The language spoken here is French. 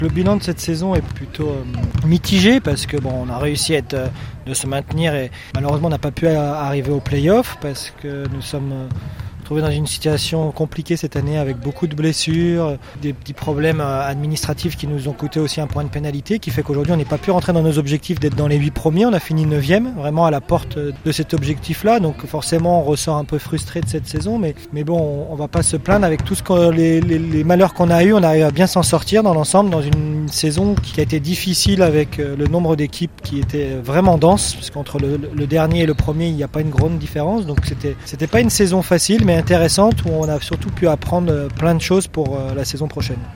Le bilan de cette saison est plutôt mitigé parce que on a réussi de se maintenir et malheureusement on n'a pas pu arriver au play-off parce que nous sommes retrouvés dans une situation compliquée cette année avec beaucoup de blessures, des petits problèmes administratifs qui nous ont coûté aussi un point de pénalité qui fait qu'aujourd'hui on n'est pas pu rentrer dans nos objectifs d'être dans les 8 premiers. On a fini 9e, vraiment à la porte de cet objectif-là. Donc forcément on ressort un peu frustré de cette saison, mais bon, on ne va pas se plaindre avec tout les malheurs qu'on a eu. On arrive à bien s'en sortir dans l'ensemble dans une saison qui a été difficile avec le nombre d'équipes qui était vraiment dense, parce qu'entre le dernier et le premier il n'y a pas une grande différence. Donc c'était pas une saison facile mais intéressante où on a surtout pu apprendre plein de choses pour la saison prochaine.